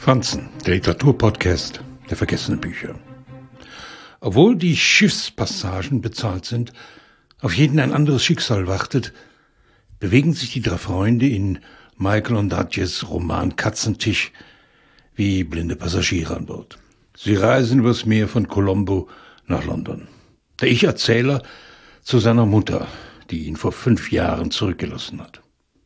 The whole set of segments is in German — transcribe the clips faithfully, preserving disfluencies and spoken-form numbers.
Franzen, der Literaturpodcast der vergessenen Bücher. Obwohl die Schiffspassagen bezahlt sind, auf jeden ein anderes Schicksal wartet, bewegen sich die drei Freunde in Michael Ondaatjes Roman Katzentisch wie blinde Passagiere an Bord. Sie reisen übers Meer von Colombo nach London. Der Ich-Erzähler zu seiner Mutter, die ihn vor fünf Jahren zurückgelassen hat.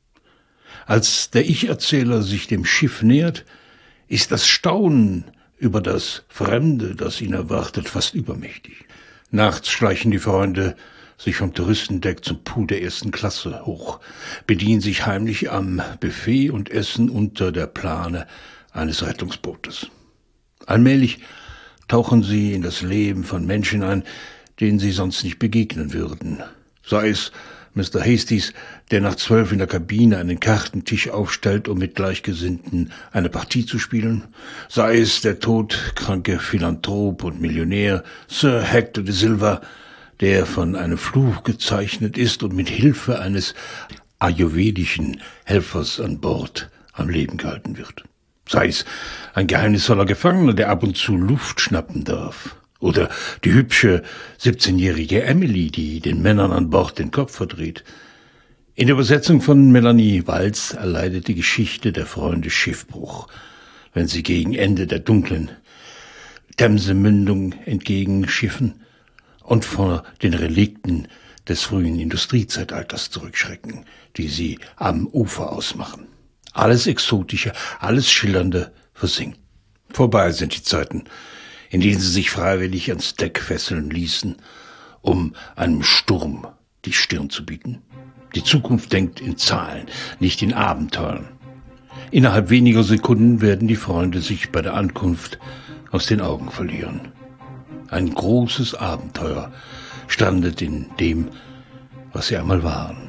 Als der Ich-Erzähler sich dem Schiff nähert, ist das Staunen über das Fremde, das ihn erwartet, fast übermächtig. Nachts schleichen die Freunde sich vom Touristendeck zum Pool der ersten Klasse hoch, bedienen sich heimlich am Buffet und essen unter der Plane eines Rettungsbootes. Allmählich tauchen sie in das Leben von Menschen ein, denen sie sonst nicht begegnen würden. Sei es Mister Hastings, der nach zwölf in der Kabine einen Kartentisch aufstellt, um mit Gleichgesinnten eine Partie zu spielen. Sei es der todkranke Philanthrop und Millionär Sir Hector de Silva, der von einem Fluch gezeichnet ist und mit Hilfe eines ayurvedischen Helfers an Bord am Leben gehalten wird. Sei es ein geheimnisvoller Gefangener, der ab und zu Luft schnappen darf. Oder die hübsche siebzehnjährige Emily, die den Männern an Bord den Kopf verdreht. In der Übersetzung von Melanie Walz erleidet die Geschichte der Freunde Schiffbruch, wenn sie gegen Ende der dunklen Themse-Mündung entgegenschiffen und vor den Relikten des frühen Industriezeitalters zurückschrecken, die sie am Ufer ausmachen. Alles Exotische, alles Schillernde versinkt. Vorbei sind die Zeiten, in denen sie sich freiwillig ans Deck fesseln ließen, um einem Sturm die Stirn zu bieten. Die Zukunft denkt in Zahlen, nicht in Abenteuern. Innerhalb weniger Sekunden werden die Freunde sich bei der Ankunft aus den Augen verlieren. Ein großes Abenteuer strandet in dem, was sie einmal waren.